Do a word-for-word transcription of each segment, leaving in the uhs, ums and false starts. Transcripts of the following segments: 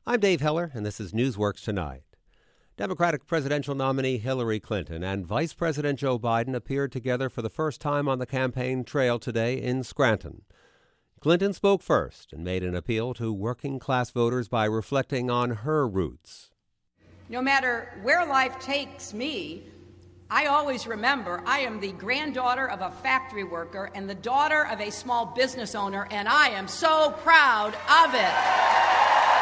I'm Dave Heller, and this is Newsworks Tonight. Democratic presidential nominee Hillary Clinton and Vice President Joe Biden appeared together for the first time on the campaign trail today in Scranton. Clinton spoke first and made an appeal to working-class voters by reflecting on her roots. No matter where life takes me, I always remember I am the granddaughter of a factory worker and the daughter of a small business owner, and I am so proud of it.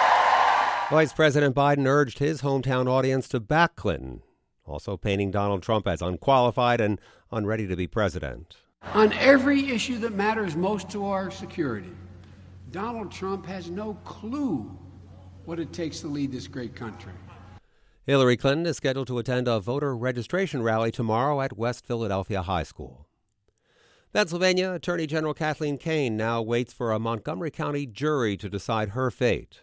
Vice President Biden urged his hometown audience to back Clinton, also painting Donald Trump as unqualified and unready to be president. On every issue that matters most to our security, Donald Trump has no clue what it takes to lead this great country. Hillary Clinton is scheduled to attend a voter registration rally tomorrow at West Philadelphia High School. Pennsylvania Attorney General Kathleen Kane now waits for a Montgomery County jury to decide her fate.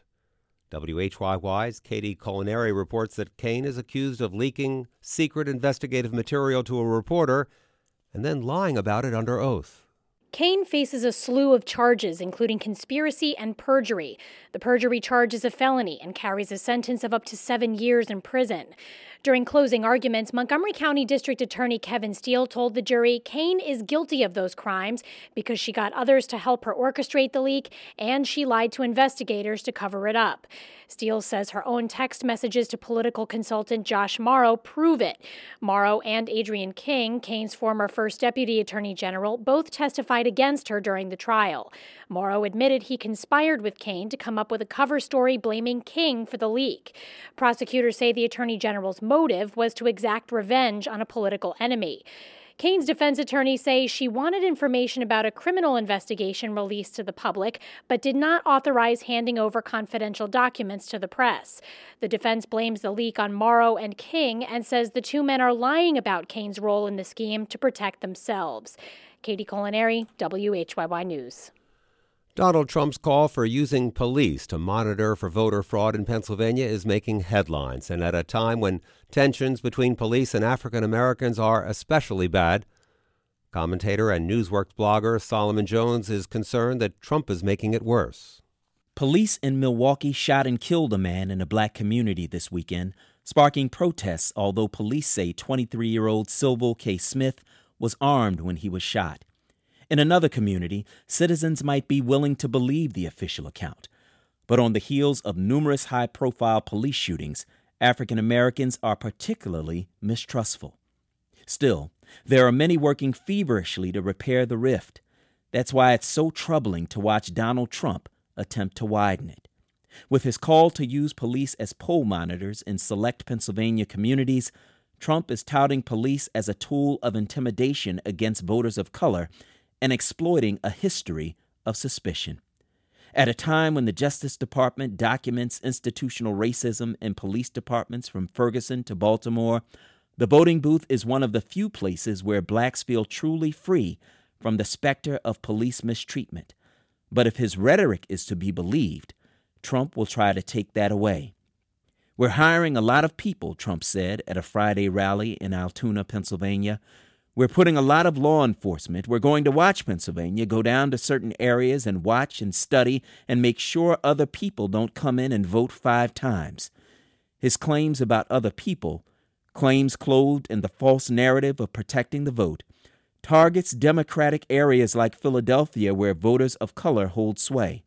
W H Y Y's Katie Culinary reports that Kane is accused of leaking secret investigative material to a reporter and then lying about it under oath. Kane faces a slew of charges, including conspiracy and perjury. The perjury charge is a felony and carries a sentence of up to seven years in prison. During closing arguments, Montgomery County District Attorney Kevin Steele told the jury Kane is guilty of those crimes because she got others to help her orchestrate the leak and she lied to investigators to cover it up. Steele says her own text messages to political consultant Josh Morrow prove it. Morrow and Adrian King, Kane's former first deputy attorney general, both testified against her during the trial. Morrow admitted he conspired with Kane to come up with a cover story blaming King for the leak. Prosecutors say the attorney general's motive was to exact revenge on a political enemy. Kane's defense attorneys say she wanted information about a criminal investigation released to the public, but did not authorize handing over confidential documents to the press. The defense blames the leak on Morrow and King and says the two men are lying about Kane's role in the scheme to protect themselves. Katie Culinary, W H Y Y News. Donald Trump's call for using police to monitor for voter fraud in Pennsylvania is making headlines, and at a time when tensions between police and African Americans are especially bad. Commentator and Newsworks blogger Solomon Jones is concerned that Trump is making it worse. Police in Milwaukee shot and killed a man in a black community this weekend, sparking protests, although police say twenty-three-year-old Silville K. Smith was armed when he was shot. In another community, citizens might be willing to believe the official account. But on the heels of numerous high-profile police shootings, African Americans are particularly mistrustful. Still, there are many working feverishly to repair the rift. That's why it's so troubling to watch Donald Trump attempt to widen it. With his call to use police as poll monitors in select Pennsylvania communities, Trump is touting police as a tool of intimidation against voters of color and exploiting a history of suspicion. At a time when the Justice Department documents institutional racism in police departments from Ferguson to Baltimore, the voting booth is one of the few places where blacks feel truly free from the specter of police mistreatment. But if his rhetoric is to be believed, Trump will try to take that away. We're hiring a lot of people, Trump said at a Friday rally in Altoona, Pennsylvania. We're putting a lot of law enforcement. We're going to watch Pennsylvania, go down to certain areas and watch and study and make sure other people don't come in and vote five times. His claims about other people, claims clothed in the false narrative of protecting the vote, targets Democratic areas like Philadelphia where voters of color hold sway.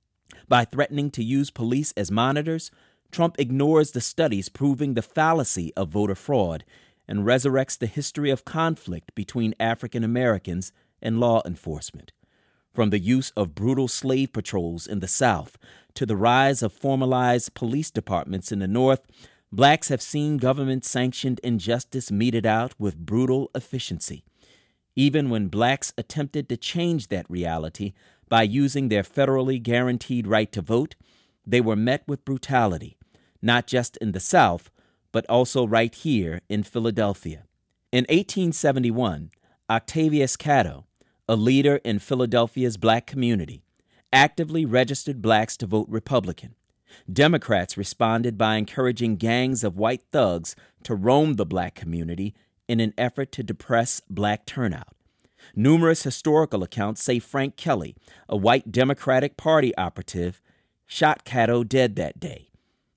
By threatening to use police as monitors, Trump ignores the studies proving the fallacy of voter fraud and resurrects the history of conflict between African Americans and law enforcement. From the use of brutal slave patrols in the South to the rise of formalized police departments in the North, blacks have seen government-sanctioned injustice meted out with brutal efficiency. Even when blacks attempted to change that reality by using their federally guaranteed right to vote, they were met with brutality, not just in the South, but also right here in Philadelphia. In eighteen seventy-one, Octavius Catto, a leader in Philadelphia's black community, actively registered blacks to vote Republican. Democrats responded by encouraging gangs of white thugs to roam the black community in an effort to depress black turnout. Numerous historical accounts say Frank Kelly, a white Democratic Party operative, shot Catto dead that day.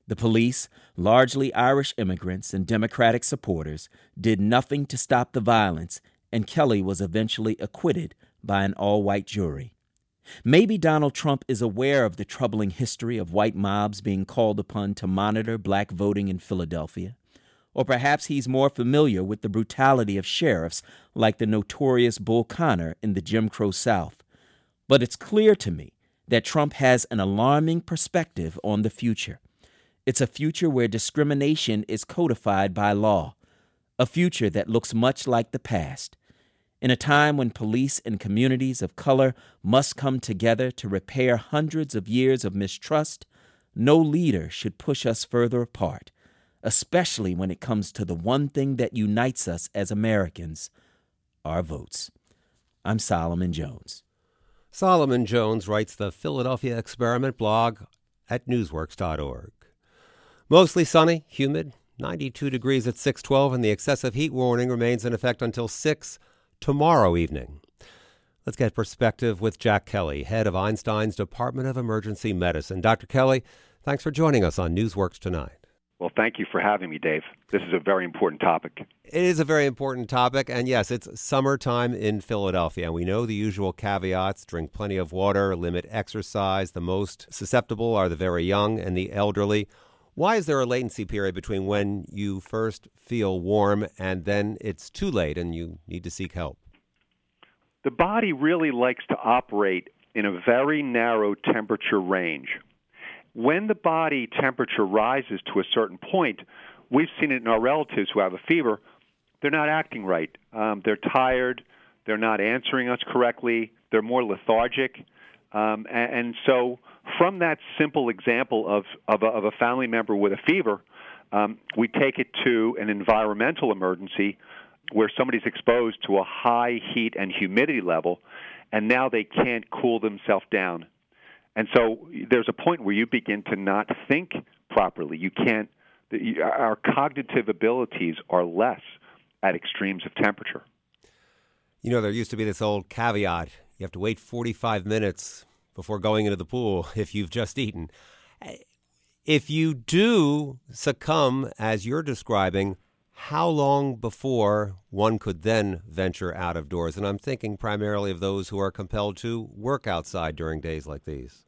The police, largely Irish immigrants and Democratic supporters, did nothing to stop the violence, and Kelly was eventually acquitted by an all-white jury. Maybe Donald Trump is aware of the troubling history of white mobs being called upon to monitor black voting in Philadelphia. Or perhaps he's more familiar with the brutality of sheriffs like the notorious Bull Connor in the Jim Crow South. But it's clear to me that Trump has an alarming perspective on the future. It's a future where discrimination is codified by law, a future that looks much like the past. In a time when police and communities of color must come together to repair hundreds of years of mistrust, no leader should push us further apart, especially when it comes to the one thing that unites us as Americans, our votes. I'm Solomon Jones. Solomon Jones writes the Philadelphia Experiment blog at newsworks dot org. Mostly sunny, humid, ninety-two degrees at six twelve, and the excessive heat warning remains in effect until six tomorrow evening. Let's get perspective with Jack Kelly, head of Einstein's Department of Emergency Medicine. Doctor Kelly, thanks for joining us on Newsworks tonight. Well, thank you for having me, Dave. This is a very important topic. It is a very important topic, and yes, it's summertime in Philadelphia, and we know the usual caveats: drink plenty of water, limit exercise. The most susceptible are the very young and the elderly. Why is there a latency period between when you first feel warm and then it's too late and you need to seek help? The body really likes to operate in a very narrow temperature range. When the body temperature rises to a certain point, we've seen it in our relatives who have a fever, they're not acting right. Um, they're tired, they're not answering us correctly, they're more lethargic. Um, and, and so from that simple example of, of, a, of a family member with a fever, um, we take it to an environmental emergency where somebody's exposed to a high heat and humidity level, and now they can't cool themselves down. And so there's a point where you begin to not think properly. You can't. Our cognitive abilities are less at extremes of temperature. You know, there used to be this old caveat: you have to wait forty-five minutes before going into the pool if you've just eaten. If you do succumb, as you're describing, how long before one could then venture out of doors? And I'm thinking primarily of those who are compelled to work outside during days like these.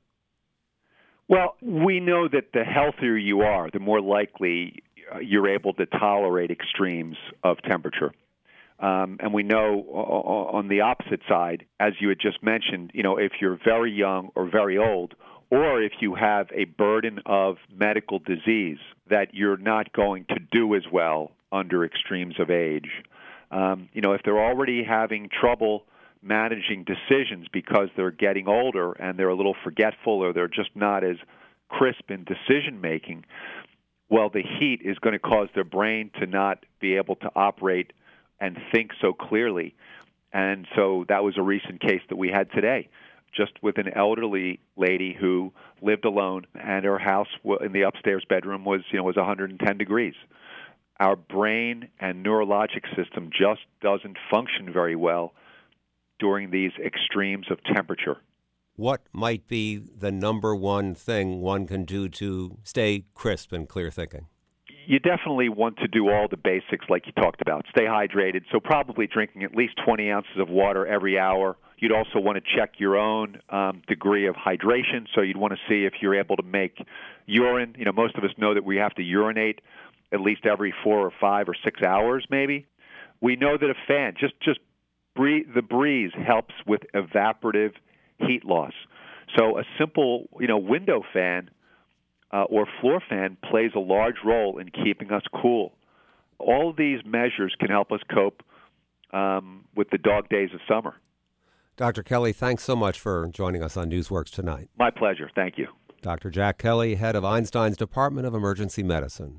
Well, we know that the healthier you are, the more likely you're able to tolerate extremes of temperature. Um, and we know on the opposite side, as you had just mentioned, you know, if you're very young or very old, or if you have a burden of medical disease, that you're not going to do as well under extremes of age. Um, you know, if they're already having trouble managing decisions because they're getting older and they're a little forgetful or they're just not as crisp in decision-making, well, the heat is going to cause their brain to not be able to operate and think so clearly. And so that was a recent case that we had today, just with an elderly lady who lived alone, and her house in the upstairs bedroom was, you know, was one hundred ten degrees. Our brain and neurologic system just doesn't function very well during these extremes of temperature. What might be the number one thing one can do to stay crisp and clear thinking? You definitely want to do all the basics like you talked about. Stay hydrated, so probably drinking at least twenty ounces of water every hour. You'd also want to check your own um, degree of hydration, so you'd want to see if you're able to make urine. You know, most of us know that we have to urinate at least every four or five or six hours maybe. We know that a fan, just, just breathe, the breeze helps with evaporative heat loss. So a simple, you know, window fan uh, or floor fan plays a large role in keeping us cool. All of these measures can help us cope um, with the dog days of summer. Doctor Kelly, thanks so much for joining us on Newsworks tonight. My pleasure. Thank you. Doctor Jack Kelly, head of Einstein's Department of Emergency Medicine.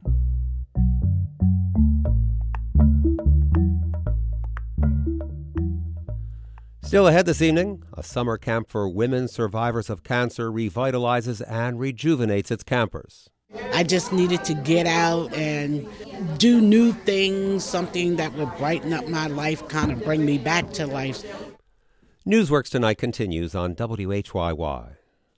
Still ahead this evening, a summer camp for women survivors of cancer revitalizes and rejuvenates its campers. I just needed to get out and do new things, something that would brighten up my life, kind of bring me back to life. Newsworks Tonight continues on W H Y Y.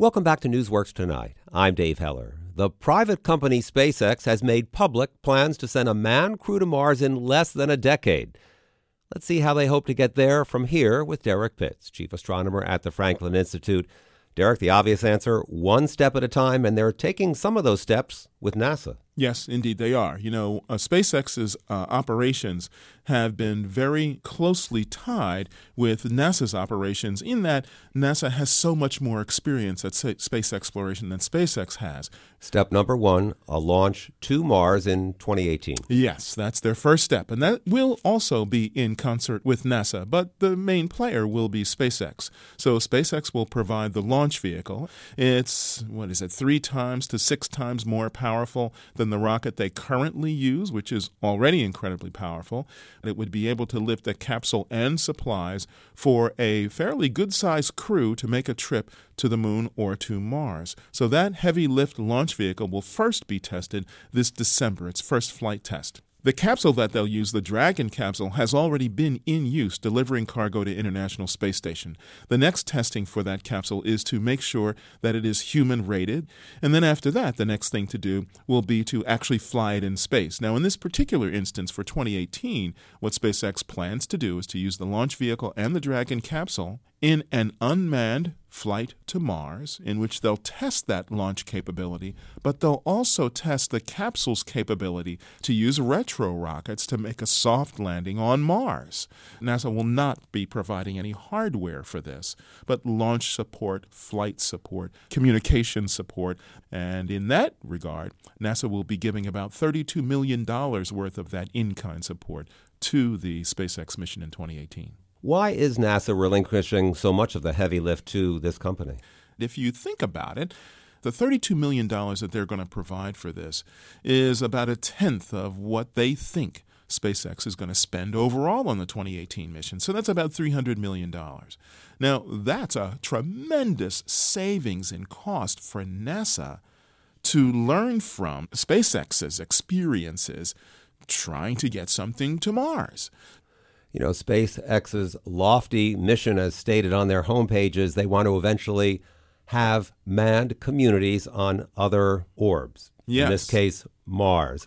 Welcome back to Newsworks Tonight. I'm Dave Heller. The private company SpaceX has made public plans to send a manned crew to Mars in less than a decade. Let's see how they hope to get there from here with Derek Pitts, chief astronomer at the Franklin Institute. Derek, the obvious answer, one step at a time, and they're taking some of those steps with NASA. Yes, indeed they are. You know, uh, SpaceX's uh, operations have been very closely tied with NASA's operations in that NASA has so much more experience at space exploration than SpaceX has. Step number one, a launch to Mars in twenty eighteen. Yes, that's their first step, and that will also be in concert with NASA, but the main player will be SpaceX. So SpaceX will provide the launch vehicle. It's, what is it, three times to six times more powerful than the rocket they currently use, which is already incredibly powerful. It would be able to lift a capsule and supplies for a fairly good-sized crew to make a trip to the moon or to Mars. So that heavy lift launch vehicle will first be tested this December, its first flight test. The capsule that they'll use, the Dragon capsule, has already been in use, delivering cargo to International Space Station. The next testing for that capsule is to make sure that it is human-rated, and then after that, the next thing to do will be to actually fly it in space. Now, in this particular instance for twenty eighteen, what SpaceX plans to do is to use the launch vehicle and the Dragon capsule in an unmanned flight to Mars, in which they'll test that launch capability, but they'll also test the capsule's capability to use retro rockets to make a soft landing on Mars. NASA will not be providing any hardware for this, but launch support, flight support, communication support, and in that regard, NASA will be giving about thirty-two million dollars worth of that in-kind support to the SpaceX mission in twenty eighteen. Why is NASA relinquishing so much of the heavy lift to this company? If you think about it, the thirty-two million dollars that they're going to provide for this is about a tenth of what they think SpaceX is going to spend overall on the twenty eighteen mission. So that's about three hundred million dollars. Now, that's a tremendous savings in cost for NASA to learn from SpaceX's experiences trying to get something to Mars. You know, SpaceX's lofty mission, as stated on their homepages, they want to eventually have manned communities on other orbs. Yes. In this case, Mars.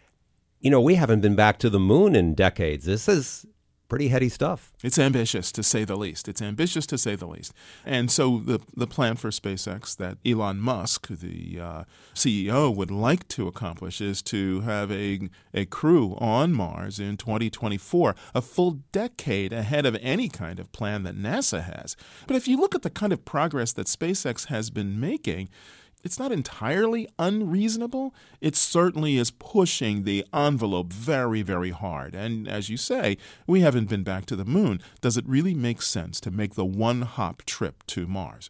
You know, we haven't been back to the moon in decades. This is pretty heady stuff. It's ambitious, to say the least. It's ambitious, to say the least. And so the the plan for SpaceX that Elon Musk, the uh, C E O, would like to accomplish is to have a, a crew on Mars in twenty twenty-four, a full decade ahead of any kind of plan that NASA has. But if you look at the kind of progress that SpaceX has been making, it's not entirely unreasonable. It certainly is pushing the envelope very, very hard. And as you say, we haven't been back to the moon. Does it really make sense to make the one-hop trip to Mars?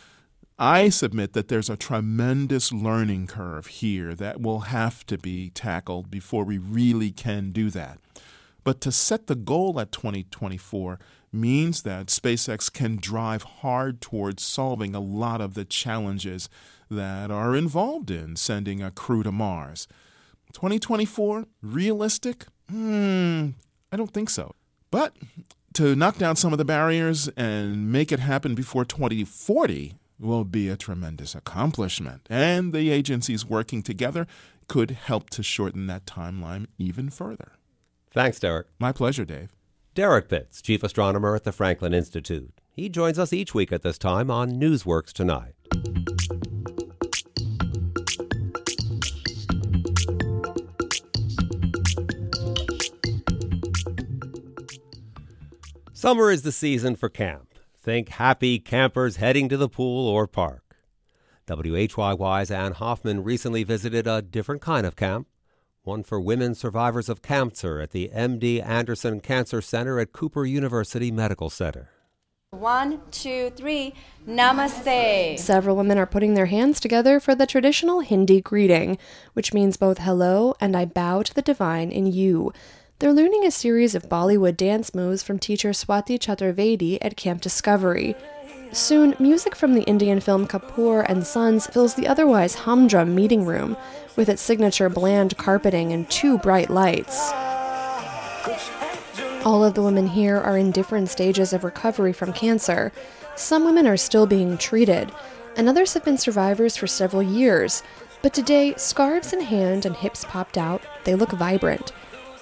I submit that there's a tremendous learning curve here that will have to be tackled before we really can do that. But to set the goal at twenty twenty-four means that SpaceX can drive hard towards solving a lot of the challenges that are involved in sending a crew to Mars. twenty twenty-four, realistic? Hmm, I don't think so. But to knock down some of the barriers and make it happen before twenty forty will be a tremendous accomplishment. And the agencies working together could help to shorten that timeline even further. Thanks, Derek. My pleasure, Dave. Derek Pitts, chief astronomer at the Franklin Institute. He joins us each week at this time on Newsworks Tonight. Summer is the season for camp. Think happy campers heading to the pool or park. W H Y Y's Ann Hoffman recently visited a different kind of camp, one for women survivors of cancer at the M D Anderson Cancer Center at Cooper University Medical Center. One, two, three, namaste. Several women are putting their hands together for the traditional Hindi greeting, which means both hello and I bow to the divine in you. They're learning a series of Bollywood dance moves from teacher Swati Chaturvedi at Camp Discovery. Soon, music from the Indian film Kapoor and Sons fills the otherwise humdrum meeting room, with its signature bland carpeting and two bright lights. All of the women here are in different stages of recovery from cancer. Some women are still being treated. and others have been survivors for several years. But today, scarves in hand and hips popped out, they look vibrant.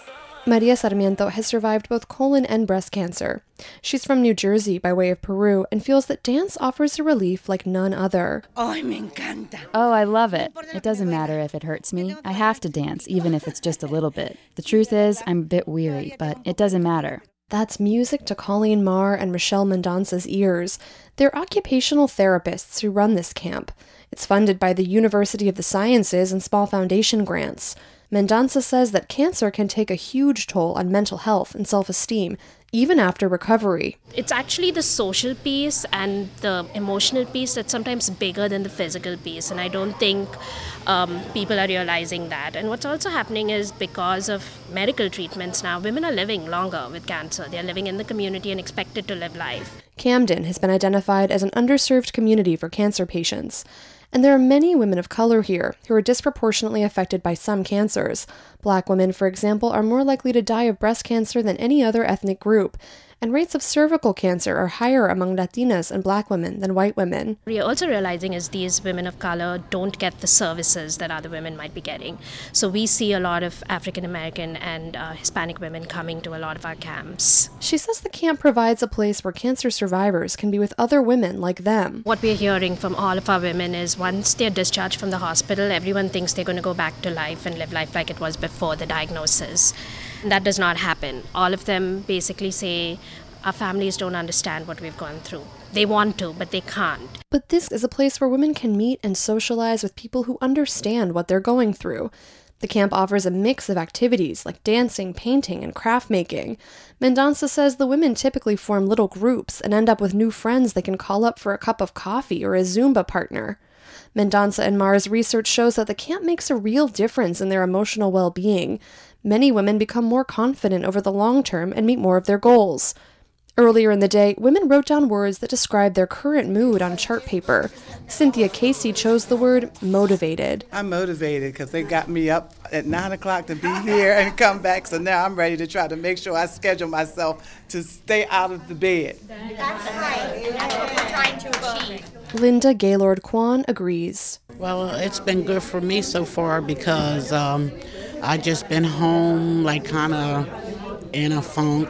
Maria Sarmiento has survived both colon and breast cancer. She's from New Jersey by way of Peru and feels that dance offers a relief like none other. Oh, me encanta. Oh, I love it. It doesn't matter if it hurts me. I have to dance, even if it's just a little bit. The truth is, I'm a bit weary, but it doesn't matter. That's music to Colleen Marr and Rochelle Mendonca's ears. They're occupational therapists who run this camp. It's funded by the University of the Sciences and small foundation grants. Mendonca says that cancer can take a huge toll on mental health and self-esteem, even after recovery. It's actually the social piece and the emotional piece that's sometimes bigger than the physical piece, and I don't think um, people are realizing that. And what's also happening is because of medical treatments now, women are living longer with cancer. They're living in the community and expected to live life. Camden has been identified as an underserved community for cancer patients. And there are many women of color here who are disproportionately affected by some cancers. Black women, for example, are more likely to die of breast cancer than any other ethnic group. And rates of cervical cancer are higher among Latinas and Black women than white women. What you're also realizing is these women of color don't get the services that other women might be getting. So we see a lot of African American and uh, Hispanic women coming to a lot of our camps. She says the camp provides a place where cancer survivors can be with other women like them. What we're hearing from all of our women is once they're discharged from the hospital, everyone thinks they're going to go back to life and live life like it was before the diagnosis. That does not happen. All of them basically say, our families don't understand what we've gone through. They want to, but they can't. But this is a place where women can meet and socialize with people who understand what they're going through. The camp offers a mix of activities like dancing, painting, and craft making. Mendonca says the women typically form little groups and end up with new friends they can call up for a cup of coffee or a Zumba partner. Mendonca and Marr's research shows that the camp makes a real difference in their emotional well-being. Many women become more confident over the long term and meet more of their goals. Earlier in the day, women wrote down words that describe their current mood on chart paper. Cynthia Casey chose the word motivated. I'm motivated because they got me up at nine o'clock to be here and come back, so now I'm ready to try to make sure I schedule myself to stay out of the bed. That's right. That's what we're trying to achieve. Linda Gaylord Kwan agrees. Well, it's been good for me so far because um, I just been home, like kind of in a funk.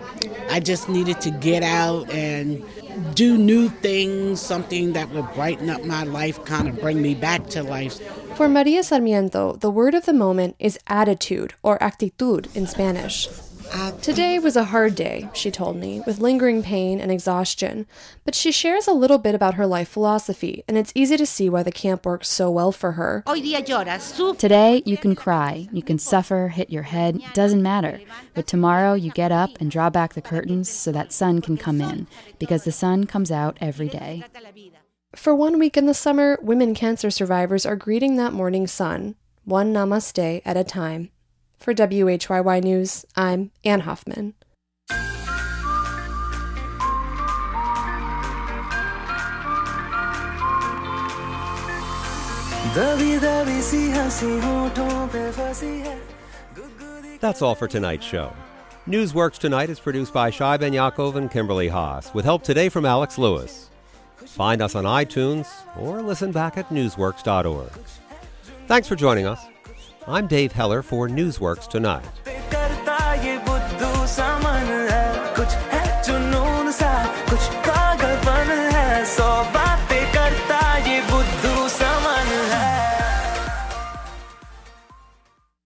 I just needed to get out and do new things, something that would brighten up my life, kind of bring me back to life. For Maria Sarmiento, the word of the moment is attitude, or actitud in Spanish. Today was a hard day, she told me, with lingering pain and exhaustion. But she shares a little bit about her life philosophy, and it's easy to see why the camp works so well for her. Today, you can cry, you can suffer, hit your head, doesn't matter. But tomorrow, you get up and draw back the curtains so that sun can come in, because the sun comes out every day. For one week in the summer, women cancer survivors are greeting that morning sun, one namaste at a time. For W H Y Y News, I'm Ann Hoffman. That's all for tonight's show. Newsworks Tonight is produced by Shai Ben Yaakov and Kimberly Haas, with help today from Alex Lewis. Find us on iTunes or listen back at newsworks dot org. Thanks for joining us. I'm Dave Heller for Newsworks Tonight.